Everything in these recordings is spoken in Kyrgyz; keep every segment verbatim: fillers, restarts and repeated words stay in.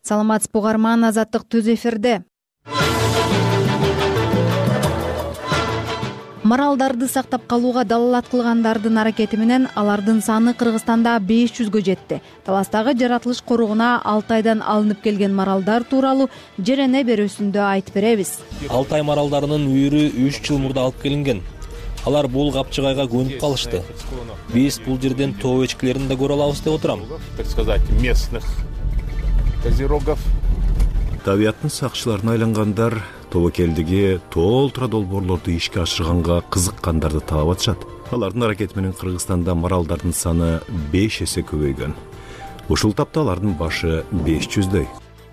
Саламатсызбы угарман, Азаттык түз эфирде. Маралдарды сактап калууга далалат кылгандардын аракети менен алардын саны Кыргызстанда беш жүзгө жетти. Таластагы жаратылыш коругуна алты айдан алынып келген маралдар тууралуу жерене берүүсүндө айтып беребиз. Алтай маралдарынын үйүрү үч жыл мурда алып келинген. Алар бул капчыгайга көнүп калышты. Биз бул жерден тоо эчкилерин да көрө алабыз деп отурам. Так сказать, местных козерогов. Табиаттын сакчыларына айлангандар тобокелдиги тоо ултра долбоорлорду ишке ашырганга кызыккандарды таап атышат. Алардын аракети менен Кыргызстанда маралдардын саны беш эсе көбөйгөн. Ушул тапта алардын башы беш жүздөй.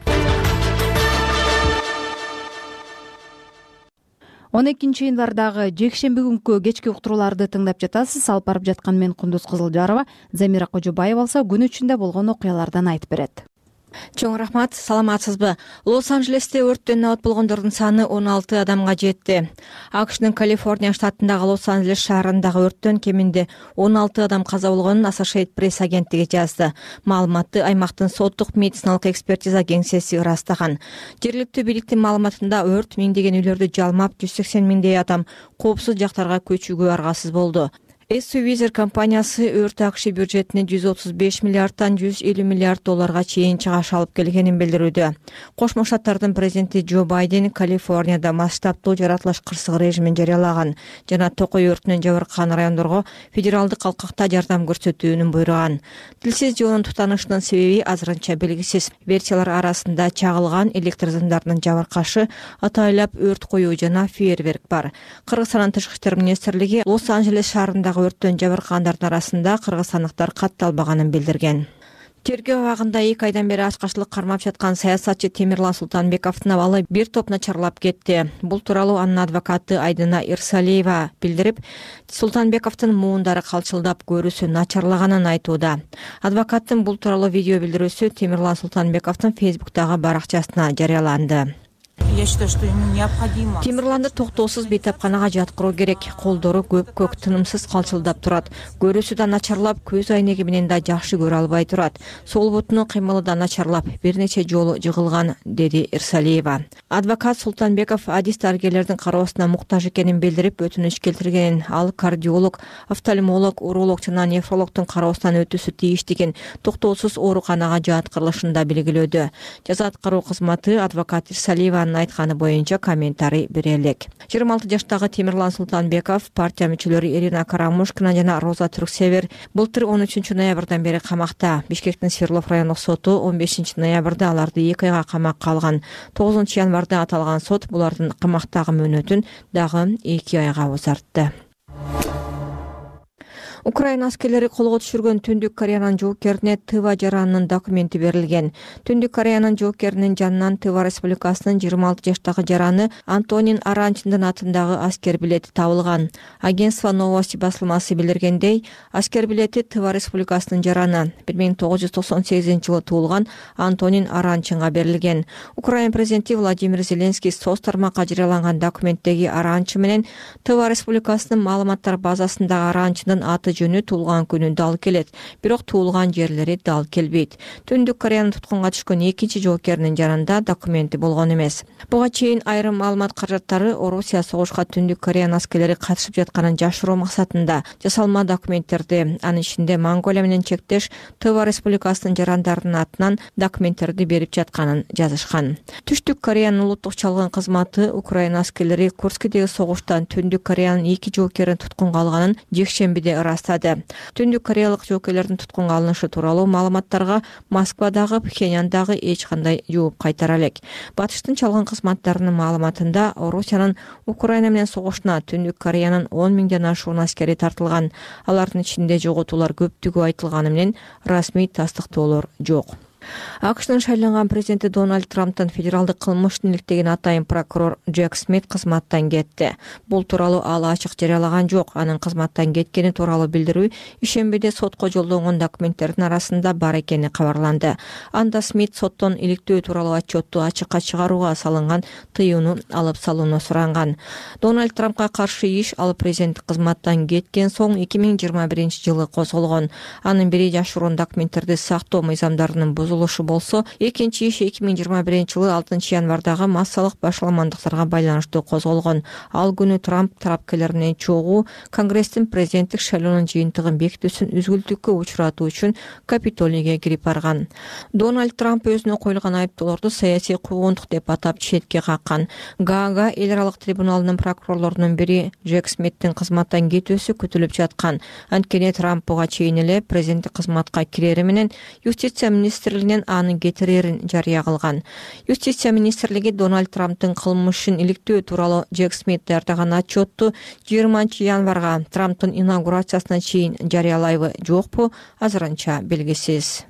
он экинчи январдагы жекшемби күнкү кечки уктурууларды тыңдап жатасыз. Алып барып жаткан мен Кундуз Кызылжарова. Замира Кожобаева болсо күн ичинде болгон окуялардан айтып берет. Чоң рахмат, саламатсызбы? Лос-Анджелесте өрттөн абат болгондордун саны он алты адамга жетти. АКШнын Калифорния штатындагы Лос-Анджелес шаарындагы өрттөн кеминде он алты адам каза болгонун Associated Press агенттиги жазды. Маалыматты аймактын соттук медициналык экспертиза кеңсеси ырастаган. Жергиликтүү бийликтин маалыматында өрт миңдеген үйлөрдү жалмап, жүз сексен миңдей адам коопсуз жактарга көчүүгө аргасыз болду. Эс-Визер компаниясы өрт АКШ бюджетине жүз отуз беш миллиардтан жүз элүү миллиард долларга чейин чыгаш алып келгенин билдирүүдө. Кошмо Штаттардын президенти Джо Байден Калифорнияда масштабтуу жаратылыш кырсыгы режимин жарыялаган жана токой өртүнөн жабыркаган райондорго федералдык калкакта жардам көрсөтүүнү буйруган. Тилсиз жолдун тутанышынын себеби азырынча белгисиз. Версиялар арасында чагылган электр зымдарынын жабыркашы, атайлап өрт коюу жана фейерверк бар. Кыргызстандын тышкы иштер министрлиги Лос-Анджелес шаарындагы өрттөн жабыркагандардын арасында кыргызстандыктар катталбаганын билдирген. Тергөө абагында эки айдан бери ачкачылык кармап жаткан саясатчы Темирлан Султанбековдун абалы бир топ начарлап кетти. Бул тууралуу анын адвокаты Айдына Ирсалиева билдирип, Султанбековдун муундары калчылдап, көрүүсү начарлаганын айтууда. Адвокаттын бул тууралуу видео билдирүүсү Темирлан Султанбековдун Фейсбуктагы баракчасына жарыяланды. Я считаю, что ему необходимо. Темирланды токтоосуз бейтапканага жаткыруу керек. Колдору көк-көк тынымсыз калчылдап турат. Көрүүсү да начарлап, көз айнеги менен да жакшы көрө албай турат. Сол бутунун кыймылы да начарлап, бир нече жолу жыгылган, деди Ирсалиева. Адвокат Султанбеков адис дарыгерлердин кароосуна муктаж экенин билдирип, өтүнүч келтиргенин, ал кардиолог, офтальмолог, уролог жана нефрологдун кароосунан өтүүсү тийиштигин, токтоосуз ооруканага жаткырылышын да белгилөөдө. Жаза аткаруу кызматы адвокат Ирсалиеванын айтканы боюнча комментарий бере элек. жыйырма алты жаштагы Темирлан Султанбеков, партия мүчөлөрү Ирина Карамушкина жана Роза Түрксевер былтыр он үчүнчү ноябрдан бери камакта. Бишкектин Свердлов райондук соту он бешинчи ноябрда аларды эки айга камакка алган. тогузунчу январда аталган сот булардын камактагы мөөнөтүн дагы эки айга узартты. Украина аскерлери колго түшүргөн Түндүк Кореянын жоокерине Тыва жаранынын документи берилген. Түндүк Кореянын жоокеринин жанынан Тыва Республикасынын жыйырма алты жаштагы жараны Антонин Аранчындын атындагы аскер билети табылган. Агентство Новости басылмасы билдиргендей, аскер билети Тыва Республикасынын жараны бир миң тогуз жүз токсон сегизинчи жылы туулган Антонин Аранчынга берилген. Украина президенти Владимир Зеленский соц тармакка жарыяланган документтеги Аранчы менен Тыва Республикасынын маалыматтар базасындагы Аранчынын аты жөнү туулган күнү дал келет, бирок туулган жерлери дал келбейт. Түндүк Кореянын туткунга түшкөн экинчи жоокеринин жанында документи болгон эмес. Буга чейин айрым маалымат каражаттары Орусия согушка Түндүк Кореянын аскерлери катышып жатканын жашыруу максатында жасалма документтерди, анын ичинде Монголия менен чектеш Тыва Республикасынын жарандарынын атынан документтерди берип жатканын жазышкан. Түштүк Кореянын улуттук чалгын кызматы Украина аскерлери Курскидеги согуштан Түндүк Кореянын эки жоокерин туткунга алганын жекшембиде ырастады. Түндүк кореялык жоокерлердин туткунга алынышы тууралуу маалыматтарга Москвадагы, Пхеньяндагы эч кандай жооп кайтара элек. Батыштын чалгын кызматтарынын маалыматында Орусиянын Украина менен согушуна Түндүк Кореянын он миңден ашуун аскери тартылган. Алардын ичинде жоготуулар көптүгү айтылганы менен расмий тастыктоолор жок. АКШнын шайланган президенти Дональд Трамптын федералдык кылмыштын иликтеген атайын прокурор Джек Смит кызматтан кетти. Бул тууралуу ал ачык жарыялаган жок. Анын кызматтан кеткени тууралуу билдирүү ишембиде сотко жолдонгон документтердин арасында бар экени кабарланды. Анда Смит соттон иликтөө тууралуу отчетту ачыкка чыгарууга салынган тыюуну алып салууну суранган. Дональд Трампка каршы иш ал президенттик кызматтан кеткен соң эки миң жыйырма биринчи жылы козголгон. Анын бири жашыруун документтерди сактоо мыйзамдарынын бузулушу болсо, экинчи иш эки миң жыйырма биринчи жылы алтынчы январдагы массалык башаламандыктарга байланыштуу козголгон. Ал күнү Трамп тарапкерлеринен чогуу Конгресстин президенттик шайлоонун жыйынтыгын бекитүүсүн үзгүлтүккө учуратуу үчүн Капитолийге кирип барган. Дональд Трамп өзүнө коюлган айыптоолорду саясий куугунтук деп атап четке каккан. Гаага эл аралык трибуналынын прокурорлорунун бири Джек Смиттин кызматтан кетүүсү күтүлүп жаткан. Анткени Трамп буга чейин эле президенттик кызматка кирери менен Юстиция министрлигинен аны кетирерин жарыя кылган. Юстиция министрлиги Дональд Трамптын кылмышын иликтөө тууралуу Джек Смит даярдаган отчетту жыйырманчы январга Трамптын инаугурациясына чейин жарыялайбы, жокпу, азырынча белгисиз.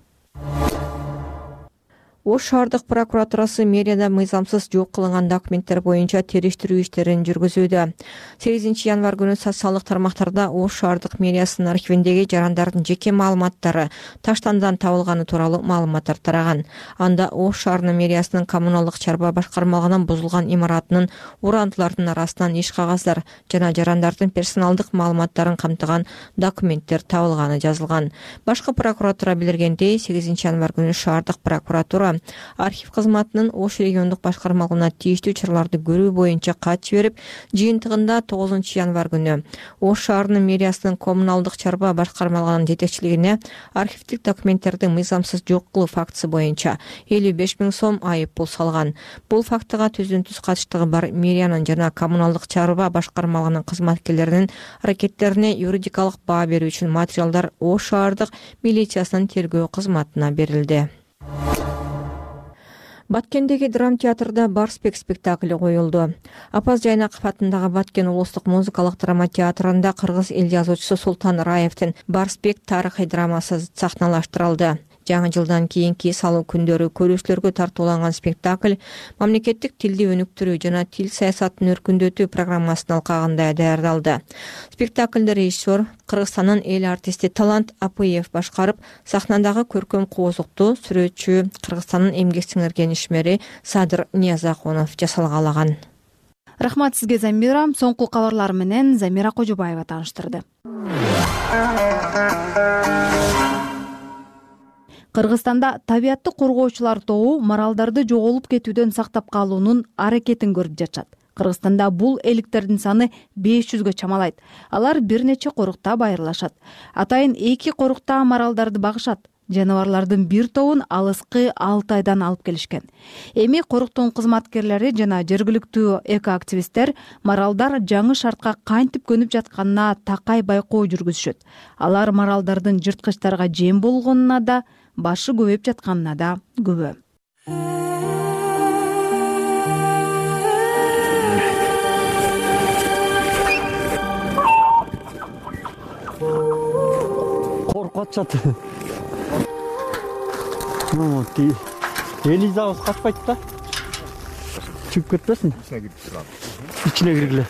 Ош шаардык прокуратурасы мэрияда мыйзамсыз жок кылынган документтер боюнча териштирүү иштерин жүргүзүүдө. сегизинчи январ күнү социалдык тармактарда Ош шаардык мэриясынын архивиндеги жарандардын жеке маалыматтары таштандан табылганы тууралуу маалыматтар тараган. Анда Ош шаарынын мэриясынын коммуналдык чарба башкармалыгынан бузулган имаратынын урандылардын арасынан иш кагаздар жана жарандардын персоналдык маалыматтарын камтыган документтер табылганы жазылган. Башкы прокуратура билдиргендей, сегизинчи январ күнү шаардык прокуратура архив кызматынын Ош региондук башкармалыгына тийиштүү чараларды көрүү боюнча кат жиберип, жыйынтыгында тогузунчу январ күнү Ош шаарынын мэриясынын коммуналдык чарба башкармалыгынын жетекчилигине архивдик документтердин мыйзамсыз жок кылуу фактысы боюнча элүү беш миң сом айып пул салган. Бул фактыга түздүн түз катыштыгы бар мэриянын жана коммуналдык чарба башкармалыгынын кызматкерлеринин аракеттерине юридикалык баа берүү үчүн материалдар Ош шаардык милициясынын тергөө кызматына берилди. Баткендеги драм театрда Барспек спектакли коюлду. Апаз Жайнаков атындагы Баткен улустук музыкалык драма театрында кыргыз эл жазуучусу Султан Раевдин Барспек тарыхый драмасы сахналаштырылды. Жаңы жылдан кийинки салуу күндөрү көрүүчүлөргө тартууланган спектакль мамлекеттик тилди өнүктүрүү жана тил саясатын өркүндөтүү программасынын алкагында даярдалды. Спектакльде режиссер Кыргызстандын эл артисти Талант Апыев башкарып, сахнадагы көркөм коозукту сүрөтчү Кыргызстандын эмгек сиңирген ишмери Садыр Ниязакунов жасалгалаган. Рахмат сизге, Замира. Соңку кабарлар менен Замира Кожобаева тааныштырды. Кыргызстанда табиатты коргоочулар тобу маралдарды жоголуп кетүүдөн сактап калуунун аракетин көрүп жатышат. Кыргызстанда бул эликтердин саны беш жүзгө чамалайт. Алар бир нече корукта байырлашат. Атайын эки корукта маралдарды багышат. Жаныбарлардын бир тобун алыскы алты айдан алып келишкен. Эми коруктун кызматкерлери жана жергиликтүү экоактивисттер маралдар жаңы шартка кантип көнүп жатканына такай байкоо жүргүзүшөт. Алар маралдардын жырткычтарга жем болгонуна да, башы көбөйүп жатканына да күбө. Коркуп атышат. Ну, Элизабет качпайт да. Чүп кетпесин. Ичине киргиле.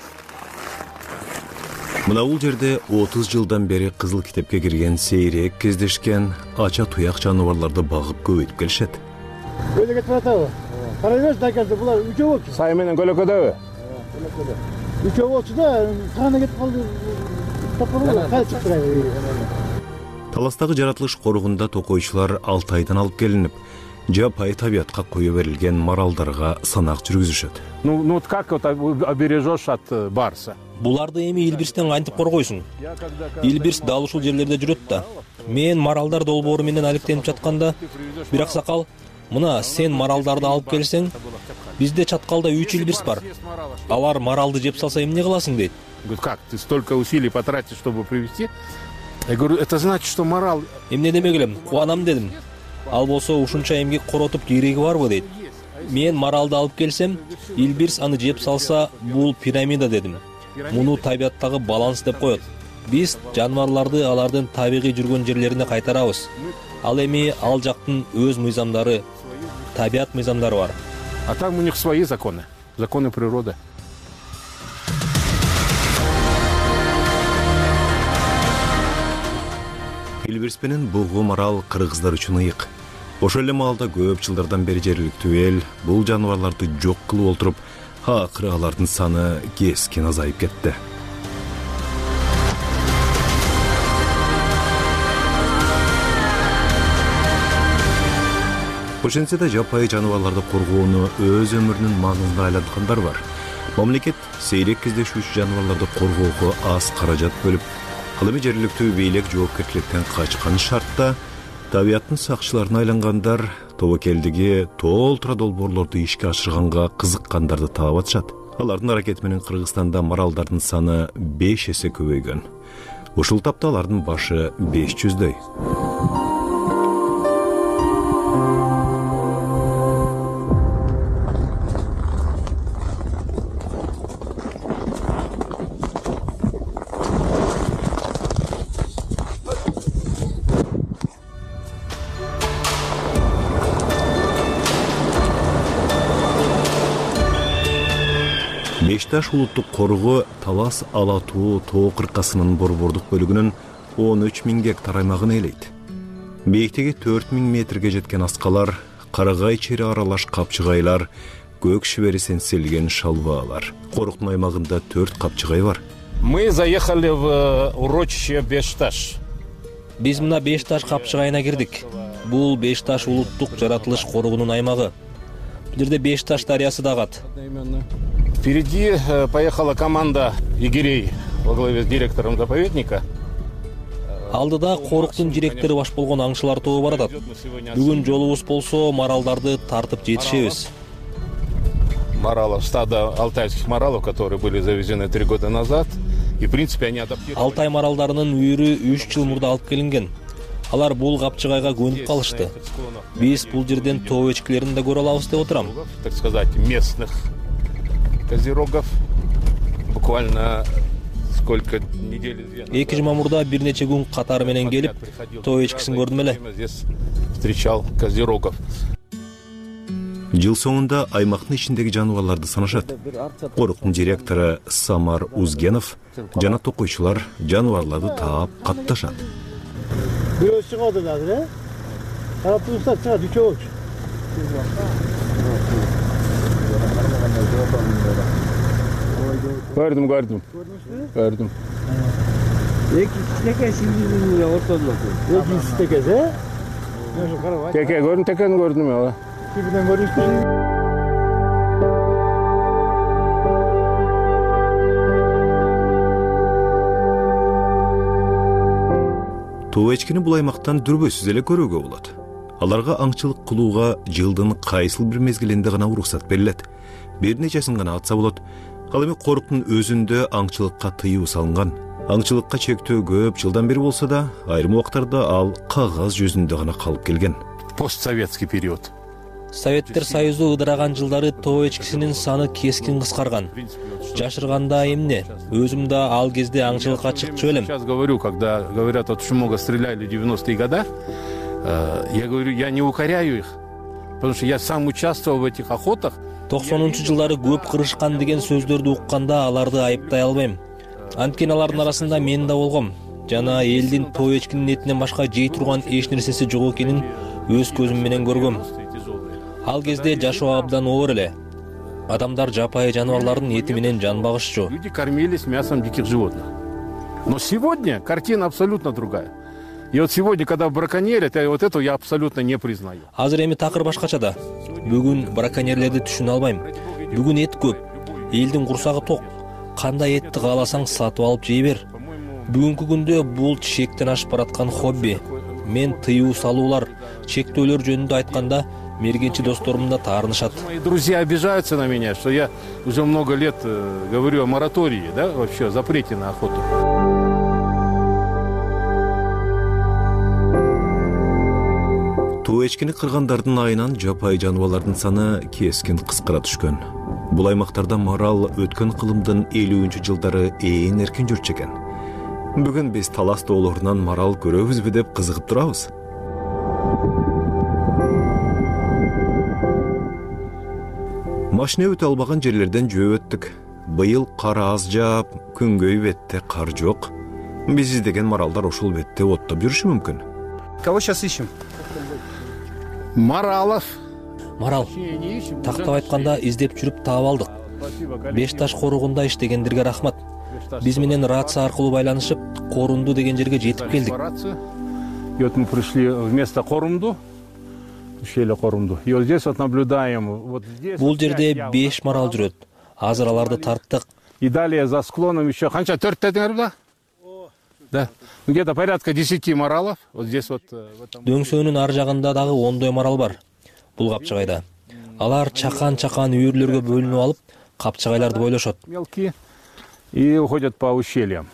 Мына бул жерде отуз жылдан бери Кызыл китепке кирген сейрек кездешкен ача туяк жаныбарларды багып көбөйтүп келишет. Өзү кетип атабы? Карайбыз да келди, булар үчөө болчу. Сай менен көлөкөдөбү? Үчөө болчу да, кана кетип калды. Топору кайтып турабы. Таластагы жаратылыш корugunda токойчулар алты айдан алып келинип, жапай табиатка кое берилген маралдарга санак жүргүзүшөт. Ну, ну вот как вот обережешь от барса? Буларды эми Илбирстен кантип коргойсуң? Илбирс дал ушул жерлерде жүрөт да. Мен маралдар долбоору менен алектенип жатканда, бир аксакал, мына сен маралдарды алып келсең, бизде Чаткалда үч Илбирс бар. Алар маралды жеп салса эмне кыласың дейт. Говорит, как? Ты столько усилий потратишь, чтобы привести? Я говорю, это значит, что морал... Эмне демек элем, кубанам дедим. Ал болсо ушунча эмгек коротуп кереги барбы дейт. Мен маралды алып келсем, Илбирс аны жеп салса, бул пирамида дедим. Муну табиаттагы баланс деп коет. Биз жаныбарларды алардын табигый жүргөн жерлерине кайтарабыз. Ал эми ал жактын өз мыйзамдары, табиат мыйзамдары бар. А там у них свои законы, законы природы. Илбирс менен бугу марал кыргыздар үчүн ыйык. Ошол эле маалда көп жылдардан бери жергиликтүү эл бул жаныбарларды жок кылып отуруп, акыры алардын саны кескен азайып кетти. Ошентсе да жапайы жаныбарларды коргоону өз өмүрүнүн маңызына айланткандар бар. Мамлекет сейрек кездешүүчү жаныбарларды коргоого аз каражат бөлүп, ал эми жергиликтүү бийлик жоопкерчиликтен качкан шартта табияттын сакчыларына айлангандар тобокелдиги тоо ултра долбоорлорду ишке ашырганга кызыккандарды таап атышат. Алардын аракети менен Кыргызстанда маралдардын саны беш эсе көбөйгөн. Ушул тапта алардын башы беш жүздөй. Бешташ улуттук коргоо Талас Ала Тоо тоо кыркасынын борбордук бөлүгүнүн он үч миң гектар аймагын ээлейт. Бийиктиги төрт миң метрге жеткен аскалар, карагай чери аралаш капчыгайлар, көк шибери сенселген шалбаалар. Коруктун аймагында төрт капчыгай бар. Мы заехали в урочище Бешташ. Биз мына Бешташ капчыгайына кирдик. Бул Бешташ улуттук жаратылыш коргоонун аймагы. Бул жерде Бешташ дарыясы да агат. Впереди поехала команда егерей во главе с директором заповедника. Алдыда коруктун директору баш болгон аңчылар тобу баратат. Бүгүн жолубуз болсо маралдарды тартып жетишебиз. Маралов, стадо алтайских маралов, которые были завезены три года назад. И в принципе они адаптированы. Алтай маралдарынын үйүрү үч жыл мурда алып келинген. Алар бул капчыгайга көнүп калышты. Биз бул жерден тоо эчкилерин да көрө алабыз деп отурам. Так сказать, местных козерогов. Буквально сколько недель. эки жума мурда бир нече күн катары менен келип, тоо эчкисин көрдүм эле. Здесь встречал козерогов. Жыл соңунда аймактын ичиндеги жаныбарларды санашат. Коруктун директору Самар Узгенов жана токуйчулар жаныбарларды таап катташат. Бирөө чыгады азыр, э? Карап турсак чыгат, үчөө. Gördüm, gördüm. Gördüm. Teke şimdi ortada. Ekisi tekesi, he? Teke gördüm, tekeni gördüm ya. Birden görüştüm. Тоо эчкини бул аймактан дүрбөсүз эле көрүүгө болот. Аларга аңчылык кылууга жылдын кайсыл бир мезгилинде гана уруксат берилет. Бир нечесин гана атса болот. Ал эми коруктун өзүндө аңчылыкка тыюу салынган. Аңчылыкка чектөө көп жылдан бери болсо да, айрым убактарда ал кагаз жүзүндө гана калып келген. Постсоветский период. Советтер Союзу ыдыраган жылдары тоо эчкисинин саны кескин кыскарган. Жашырганда эмне? Өзүм да ал кезде аңчылыкка чыкчу элем. Сейчас говорю, когда говорят, вот очень много стреляли в девяностые годы, я говорю, я не укоряю их, потому что я сам участвовал в этих охотах. токсонунчу жылдары көп кырышкан деген сөздөрдү укканда аларды айыптай албайм. Анткени алардын арасында мен да болгом. Жана элдин тоо эчкинин этинен башка жей турган эч нерсеси жок экенин өз көзүм менен көргөм. Ал кезде жашоо абдан оор эле. Адамдар жапайы жаныбарлардын эти менен жан багышчу. Люди кормились мясом диких животных. Но сегодня картина абсолютно другая. И вот сегодня, когда браконьерят, вот это я абсолютно не признаю. Азыр эми такыр башкача да. Бүгүн браконьерлерди түшүнө албайм. Бүгүн эт көп. Элдин курсагы ток. Кандай этти кааласаң сатып алып жей бер. Бүгүнкү күндө бул чектен ашып бараткан хобби. Мен тыюу салуулар, чектөөлөр жөнүндө айтканда мергенчи досторум да таарынышат. Мои друзья обижаются на меня, что я уже много лет говорю о моратории, да, вообще о запрете на охоту. Тоо эчкини кыргандардын айынан жапайы жаныбарлардын саны кескин кыскара түшкөн. Бул аймактарда марал өткөн кылымдын элүүнчү жылдары ээн эркин жүрчү экен. Бүгүн биз Талас тоолорунан марал көрөбүзбү деп кызыгып турабыз. Машина өтө албаган жерлерден жөө өттүк. Быйыл кар аз жаап, күнгөй бетте кар жок. Биз издеген маралдар ушул бетте оттоп жүрүшү мүмкүн. Кого сейчас ищем? Маралов. Марал. Тактап айтканда издеп жүрүп таап алдык. Бешташ коругунда иштегендерге рахмат. Биз менен рация аркылуу байланышып, Корунду деген жерге жетип келдик. И вот мы пришли в место Корунду. ущелье Корумду. И вот здесь вот наблюдаем. Вот здесь Бул вот пять жерде явных беш марал маралов. жүрөт. Азыр аларды тарттык. И далее за склоном еще. Ханча, төрт дедиңер да? Да. Где-то порядка десяти моралов. Вот здесь вот. э, в этом- Дөңсөөнүн ар жагында дагы ондой марал бар. Бул капчыгайда. Алар чакан-чакан үйүрлөргө бөлүнүп алып, капчыгайларды бойлошот. Мелкие. И уходят по ущельям.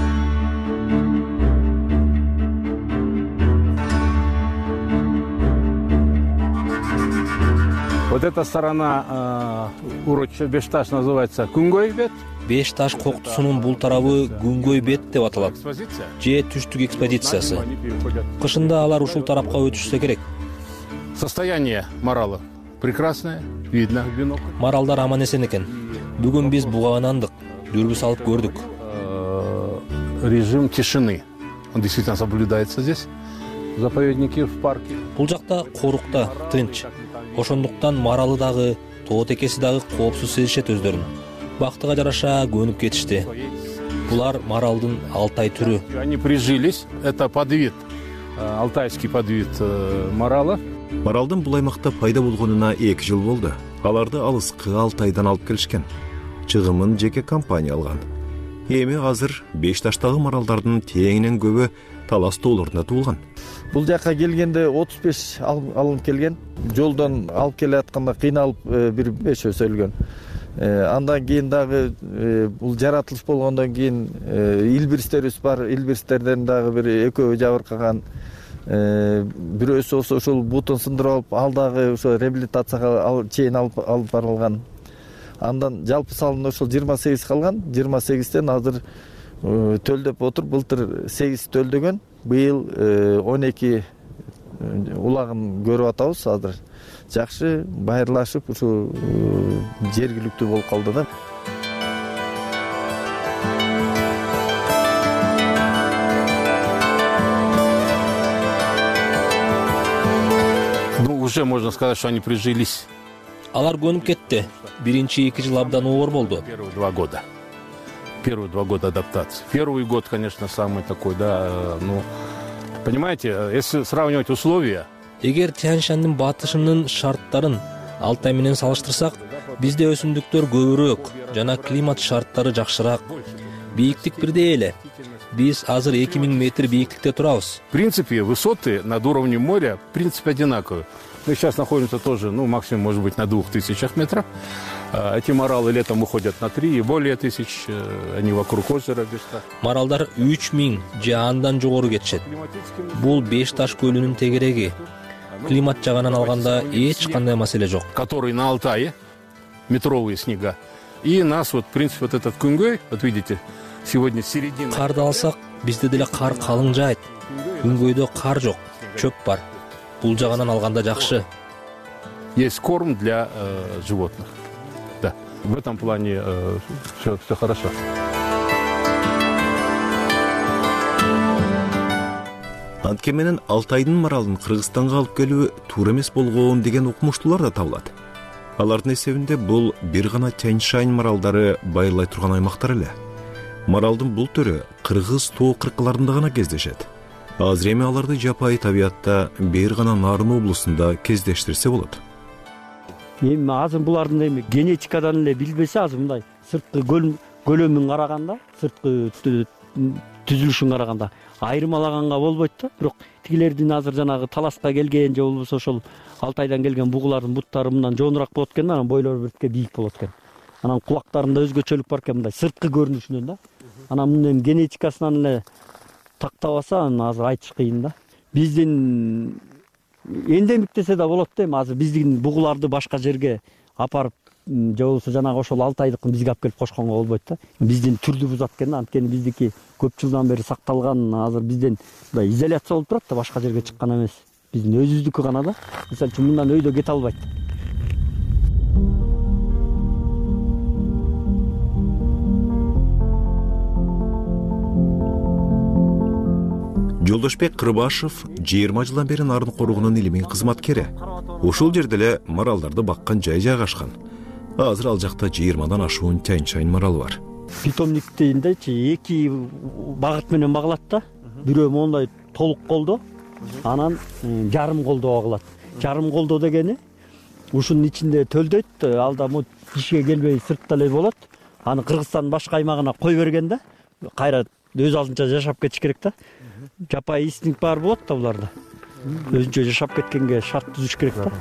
Вот эта сторона э, урочища Бешташ называется Кунгой бет. Беш таш коктусунун бул тарабы Күнгөй бет деп аталат. Экспозиция. Же түштүк экспозициясы. Они переходят. Кышында алар ушул тарапка өтүшсө керек. Состояние морала прекрасное, видно в бинокль. Маралдар аман эсен экен. Бүгүн биз бугагынандык, дүрбү салып көрдүк. Э, Режим тишины. Он действительно соблюдается здесь. В заповеднике, в парке. Бул жакта корукта, тынч. Ошондуктан маралы дагы, тоо текеси дагы коопсуз сезишет өздөрүн. Бактыга жараша көнүп кетишти. Булар маралдын алтай түрү. Они прижились. Это подвид, э, алтайский подвид э, морала. Маралдын бул аймакта пайда болгонуна эки жыл болду. Аларды алыскы Алтайдан алып келишкен. Чыгымын жеке компания алган. Эми азыр беш таштагы маралдардын теңинен көбү талас тоолорунда туулган. Бул жака келгенде отуз беш алынып келген. Жолдон алып келе атканда кыйналып бир бешөөсү өлгөн. Андан кийин дагы бул жаратылыш болгондон кийин илбирстерибиз бар. Илбирстерден дагы бир экөө жабыркаган. Бирөөсү болсо ушул бутун сындырып алып, ал дагы ошо реабилитацияга чейин алып алып барылган. Андан жалпы салымда ошол жыйырма сегиз калган. жыйырма сегизден азыр төлдөп отур. Былтыр сегиз төлдөгөн. Быйыл он эки улагын көрүп атабыз азыр. Жакшы байырлашып ушу жергиликтүү болуп калды да. Ну, уже можно сказать, что они прижились Алар көнүп кетти. Биринчи эки жыл абдан оор болду. первые два года. Первые два года адаптации. Первый год, конечно, самый такой, да, э, ну, понимаете, если сравнивать условия, Эгер Тянь-Шаньдын батышынын шарттарын Алтай менен салыштырсак, бизде өсүмдүктөр көбүрөөк жана климат шарттары жакшыраак. Бийиктик бирдей эле. Биз азыр эки миң метр бийиктикте турабыз. в принципе, высоты над уровнем моря, в принципе, одинаковые. Мы сейчас находимся тоже, ну, максимум, может быть, на двух тысячах метров. А эти моралы летом уходят на три и более тысяч, э, они вокруг озера Бешташ. Маралдар үч миң же андан жогору кетишет. Бул Беш таш көлүнүн тегереги. Климат жагынан алганда эч кандай маселе жок. Который на Алтае, метровые снега. И нас вот, в принципе, вот этот Кунгой, вот видите, сегодня середина. Карды алсак, бизде деле кар калың жаайт. Күнгөйдө кар жок, чөп бар. Бул жагынан алганда жакшы. Есть корм для э, животных. Да, в этом плане э, все, все хорошо. Антке менен Алтайдын маралын Кыргызстанга алып келүү туура эмес болгон деген укмуштуулар да табылат. Алардын эсебинде бул бир гана Тянь-Шань маралдары байырлай турган аймактар эле. Маралдын бул түрү Кыргыз тоо кыркаларында гана кездешет. Азыр эми аларды жапайы табиятта бир гана Нарын облусунда кездештирсе болот. Эми азыр булардын эми генетикадан эле билбесе азыр мындай сырткы көлөмүн караганда, сырткы түзүлүшүн караганда айырмалаганга болбойт да. Бирок тигилердин азыр жанагы таласка келген же болбосо ошол Алтайдан келген бугулардын буттары мындан жоонураак болот экен, анан бойлору биртке бийик болот экен. Анан кулактарында өзгөчөлүк бар экен мындай сырткы көрүнүшүнөн да. Анан мунун генетикасынан эле тактап алса, анан азыр айтыш кыйын да. Биздин эндемик десе да болот да, эми азыр биздин бугуларды башка жерге апарып же болбосо жанагы ошол Алтайдыкын бизге алып келип кошконго болбойт да. Биздин түрдү бузат экен, анткени биздики көп жылдан бери сакталган, азыр бизден мындай изоляция болуп турат да, башка жерге чыккан эмес. Биздин өзүбүздүкү гана да. Мисалы үчүн мындан өйдө кете албайт. Жолдошбек Кырбашев жыйырма жылдан бери Нарын коругунун илимий кызматкери. Ушул жерде эле маралдарды баккан жай жайгашкан. Азыр ал жакта жыйырмадан ашуун Тянь-Шань маралы бар. Питомниктейиндечи эки багыт менен багылат да. Бирөө мондай толук колдо, анан жарым колдо багылат. жарым колдоо дегени ушунун ичинде төлдөйт, ал да могу тишке келбей сыртта эле болот. Аны Кыргызстандын башка аймагына кой берген да кайра өз алдынча жашап кетиш керек да. Жапай инстинкт бар болот да буларда. Өзүнчө жашап кеткенге шарт түзүш керек да.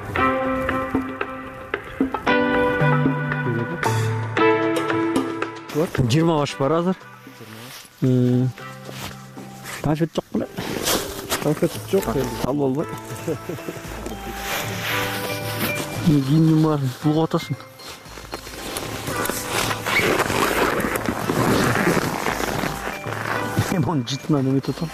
жыйырма баш бар азыр. Конфет жок беле? Конфет жок эле. Ал болбойт. Кийимим бар, булгап атасың. Мен жытынан эметип атам.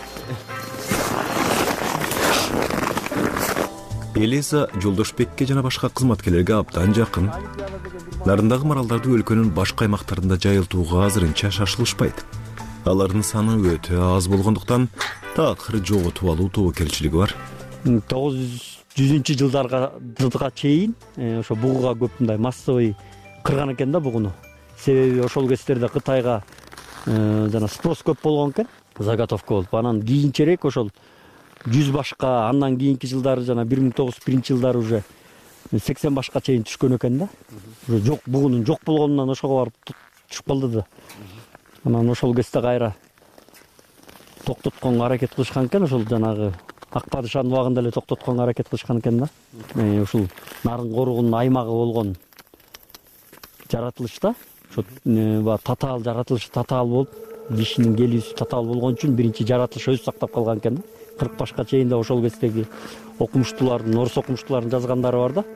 Элиза Жолдошбекке жана башка кызматкерлерге абдан жакын. Нарындагы маралдарды өлкөнүн башка аймактарында жайылтууга азырынча шашылышпайт. Алардын саны өтө аз болгондуктан такыр жоготуп алуу тобокелчилиги бар. тогуз жүзүнчү жылдарга жылга чейин ошо бугуга көп мындай массовый кырган экен да бугуну. Себеби ошол кездерде Кытайга жана спрос көп болгон экен, заготовка болуп. Анан кийинчерээк ошол жүз башка, андан кийинки жылдары жана бир миң тогуз жүз биринчи жылдары уже сексен башка чейин түшкөн экен да. Уже жок бугунун жок болгонунан ошого барып түшүп калды да. Анан ошол кезде кайра токтотконго аракет кылышкан экен, ошол жанагы Ак падышанын убагында эле токтотконго аракет кылышкан экен да. Ушул нарын коругунун аймагы болгон жаратылышта ошо татаал жаратылышы татаал болуп, кишинин келүүсү татаал болгон үчүн биринчи жаратылыш өзү сактап калган экен да. кырк башка чейин да ошол кездеги окумуштуулардын, орус окумуштуулардын жазгандары бар да.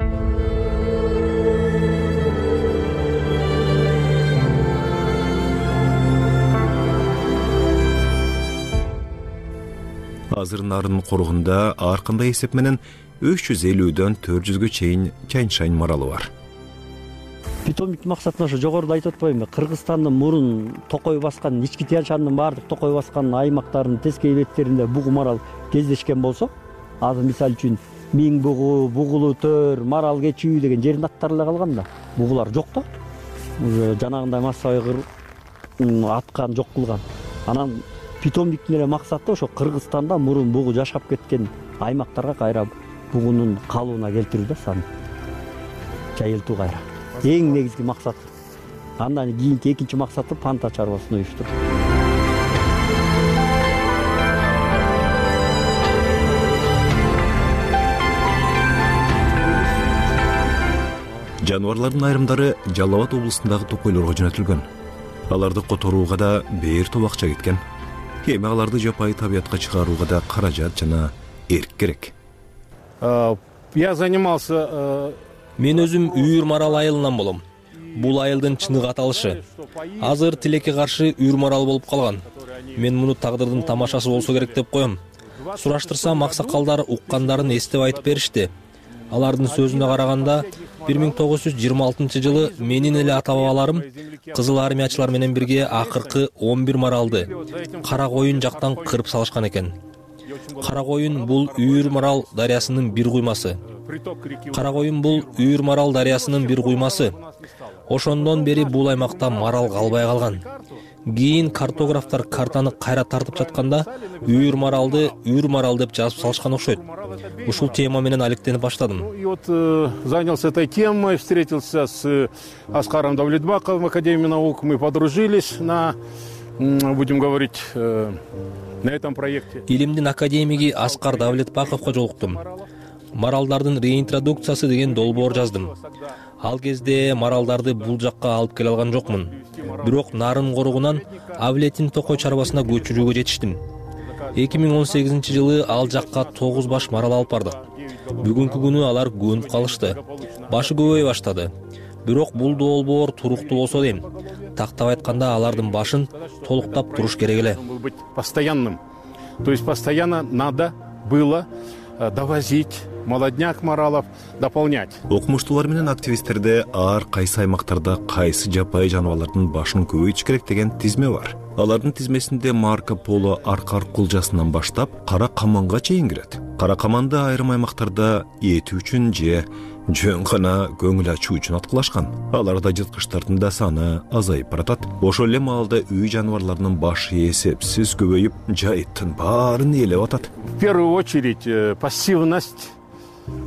Азыр нарын коругунда ар кандай эсеп менен үч жүз элүүдөн төрт жүзгө чейин чайын-чайын маралы бар. Питомник максатында ошо жогоруда айтып атпаймынбы? Кыргызстандын мурун токой баскан, ички Тянь-Шаньдын баардык токой баскан аймактарынын тескей беттеринде бугу марал кездешкен болсо, азыр мисалы үчүн Миң бугу, Бугулу төр, Марал кечүү деген жердин аттары эле калган да. Бугулар жок да. Уже жанагындай массовый аткан жок кылган. Анан питомниктин эле максаты ошо Кыргызстанда мурун бугу жашап кеткен аймактарга кайра бугунун калууна келтирүү да, сан жайылтуу кайра. Эң негизги максат. Андан кийинки экинчи максаты панта чарбасын уюштуруу. Жаныбарлардын айрымдары Жалал Абад облусундагы токойлорго жөнөтүлгөн. Аларды которууга да бээр топ акча кеткен. Эми аларды жапайы табиятка чыгарууга да каражат жана эрк керек. Я занимался... Мен өзүм үйүр марал айылынан болом. Бул айылдын чыныгы аталышы. Азыр тилекке каршы үйүр марал болуп калган. Мен муну тагдырдын тамашасы болсо керек деп коем. Сураштырсам, аксакалдар уккандарын эстеп айтып беришти. Алардын сөзүнө караганда, бир миң тогуз жүз жыйырма алтынчы жылы менин эле ата-бабаларым кызыл армиячылар менен бирге акыркы он бир маралды Кара Коюн жактан кырып салышкан экен. Кара Коюн бул Үйүр Марал дарыясынын бир куймасы. Кара Коюн бул Үйүр Марал дарыясынын бир куймасы. Ошондон бери бул аймакта марал калбай калган. Кийин картографтар картаны кайра тартып жатканда Үйүр Маралды Үйүр Марал деп жазып салышкан окшойт. Ушул тема менен алектенип баштадым. И вот э, занялся этой темой, встретился с Аскаром Давлетбаковым в Академии наук, мы подружились на, будем говорить, э, на этом проекте. Илимдин академиги Аскар Давлетбаковго жолуктум. Маралдардын реинтродукциясы деген долбоор жаздым. Ал кезде маралдарды бул жакка алып келе алган жокмун. Бирок нарын коругунан Авлетин токой чарбасына көчүрүүгө жетиштим. эки миң он сегизинчи жылы ал жакка тогуз баш марал алып бардык. Бүгүнкү күнү алар көнүп калышты. Башы көбөй баштады. Бирок бул долбоор туруктуу болсо дейм. Тактап айтканда алардын башын толуктап туруш керек эле. Постоянным. То есть постоянно надо было довозить молодняк маралов, дополнять. Окумуштуулар менен активисттерде ар кайсы аймактарда кайсы жапайы жаныбарлардын башын көбөйтүш керек деген тизме бар. Алардын тизмесинде Марко Поло Аркар кулжасынан баштап Кара Каманга чейин кирет. Кара Каманды айрым аймактарда эти үчүн же жөн гана көңүл ачуу үчүн аткылашкан. Аларда жырткычтардын да саны азайып баратат. Ошол эле маалда үй жаныбарларынын башы эсепсиз көбөйүп, жайыттын баарын ээлеп атат. В первую очередь пассивность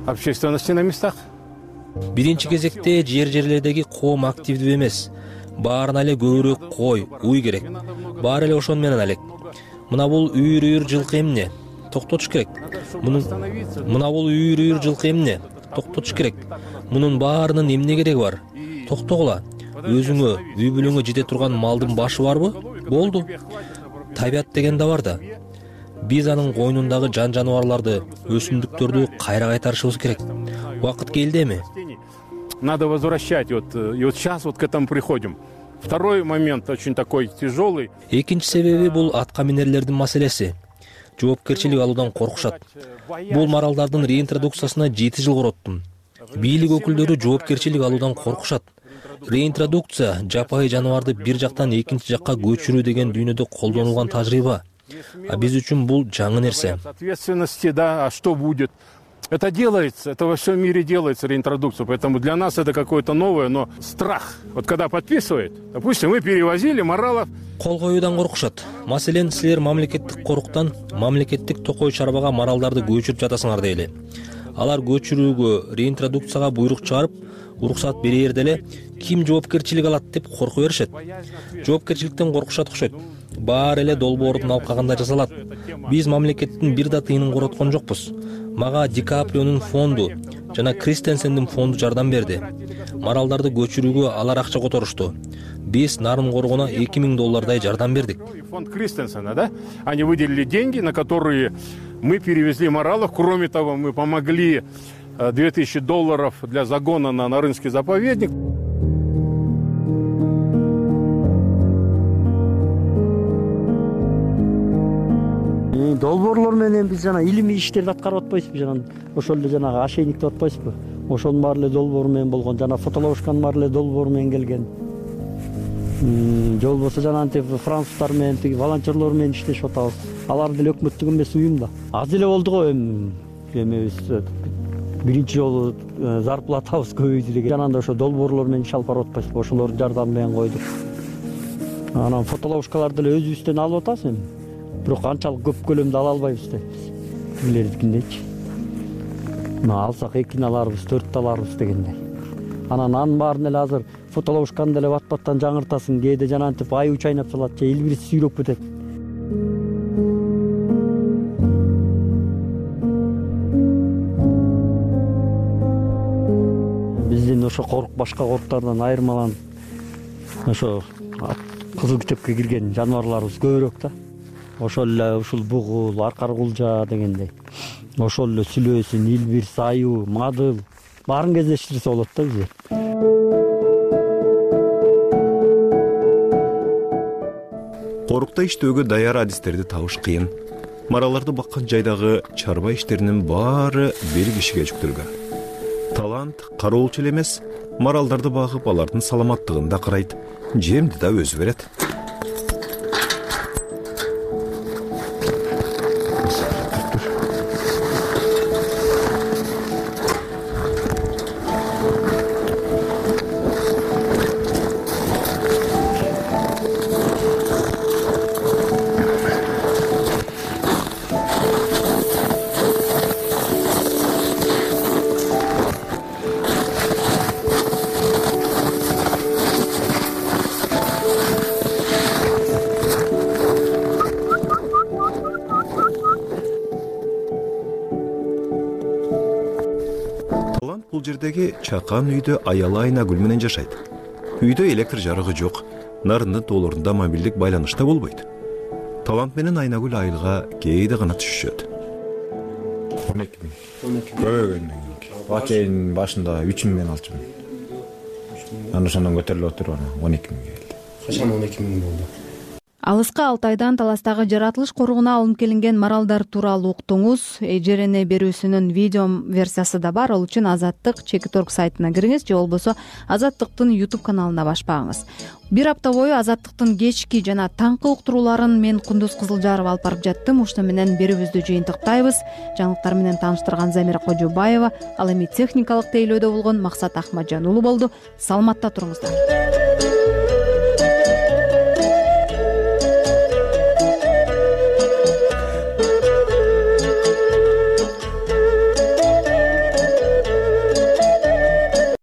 общественности на местах. Биринчи кезекте жер жерлердеги коом активдүү эмес. Баарына эле көбүрөөк кой, уй керек. Баары эле ошону менен алек. Мына бул үйүр-үйүр жылкы эмне? Токтотуш керек. Мунун мына бул үйүр-үйүр жылкы эмне? Токтотуш керек. Мунун баарынын эмне кереги бар? Токтогула. Өзүңө, үй бүлөңө жете турган малдын башы барбы? Болду. Табият деген да бар да. Биз анын койнундагы жан жаныбарларды, өсүмдүктөрдү кайра кайтарышыбыз керек. Убакыт келди эми. Надо возвращать. Вот, и вот сейчас вот к этому приходим. Второй момент очень такой тяжелый. Экинчи себеби бул атка минерлердин маселеси. Жоопкерчилик алуудан коркушат. Бул маралдардын реинтродукциясына жети жыл короттум. Бийлик өкүлдөрү жоопкерчилик алуудан коркушат. Реинтродукция жапайы жаныбарды бир жактан экинчи жакка көчүрүү деген дүйнөдө колдонулган тажрыйба. А биз үчүн бул жаңы нерсе. Ответственности, да, а что будет? Это делается, это во всем мире делается, реинтродукция. Поэтому для нас это какое-то новое, но страх. Вот когда подписывает, допустим, мы перевозили моралов. Кол коюудан коркушат. Маселен, силер мамлекеттик коруктан мамлекеттик токой чарбага маралдарды көчүрүп жатасыңар дейли. Алар көчүрүүгө, реинтродукцияга буйрук чыгарып, уруксат берер деле ким жоопкерчилик алат деп корку беришет. Жоопкерчиликтен коркушат окшойт. Баары эле долбоордун алкагында жасалат. Биз мамлекеттин бир да тыйынын короткон жокпуз. Мага Ди Каприонун фонду жана Кристенсендин фонду жардам берди. Маралдарды көчүрүүгө алар акча которушту. Биз нарын коргоона эки миң доллардай жардам бердик. Фонд Кристенсена, да? Они выделили деньги, на которые мы перевезли моралов. Кроме того, мы помогли две тысячи долларов для загона на Нарынский заповедник. Долбоорлор менен биз жана илимий иштерди аткарып атпайсызбы? Жана ошол эле жанагы ошейник деп атпайсызбы? Ошонун баары эле долбоор менен болгон, жана фотоловушканын баары эле долбоор менен келген. Же болбосо жанагынтип француздар менен тиги волонтерлор менен иштешип атабыз. Алар деле өкмөттүк эмес уюм да. Аз эле болду го эми эмебиз биринчи жолу зарплатабыз көбөйдү деген. Жанагындай ошо долбоорлор менен иш алып барып атпайсызбы? Ошолордун жардамы менен койдук. Анан фотоловушкаларды деле өзүбүздөн алып атабыз эми. Бирок анчалык көп көлөмдө ала албайбыз да. Тигилердикиндейчи. Мына алсак экини аларбыз, төрттү аларбыз дегендей. Анан анын баарын эле азыр фотоловушканы деле бат-баттан жаңыртасың, кээде жанагынтип аюу чайнап салат, же илбирис сүйрөп кетет. Биздин ошо корук башка коруктардан айырмаланып, ошо кызыл китепке кирген жаныбарларыбыз көбүрөөк да. Ошол эле ушул бугул, аркар кулжа дегендей. Ошол эле сүлөөсүн, илбирс, аюу, мадыл баарын кездештирсе болот да бизде. Корукта иштөөгө даяр адистерди табыш кыйын. Мараларды баккан жайдагы чарба иштеринин баары бир кишиге жүктөлгөн. Талант кароолчу эле эмес, маралдарды багып, алардын саламаттыгын да карайт, жемди да өзү берет. Бул жердеги чакан үйдө аялы Айнагүл менен жашайт. Үйдө электр жарыгы жок, нарындын тоолорунда мобилдик байланыш да болбойт. Талант менен Айнагүл айылга кээде гана түшүшөт. он эки миң. Көбөгөндөн кийин. Бакенин башында үч миң менен алчумун. Анан ошондон көтөрүлүп отуруп анан он эки миң келди. Качан он эки миң болду? Алыска Алтайдан Таластагы жаратылыш коругуна алынып келинген маралдар тууралуу уктуңуз. Эжерене берүүсүнүн видео версиясы да бар. Ал үчүн Азаттык Чекиторг сайтына кириңиз же болбосо Азаттыктын YouTube каналына баш багыңыз. Бир апта бою Азаттыктын кечки жана таңкы уктурууларын мен Кундуз Кызылжаров алып барып жаттым. Ушуну менен берүүбүздү жыйынтыктайбыз. Жаңылыктар менен тааныштырган Замира Кожобаева, ал эми техникалык тейлөөдө болгон Максат Ахмаджан уулу болду. Саламатта туруңуздар.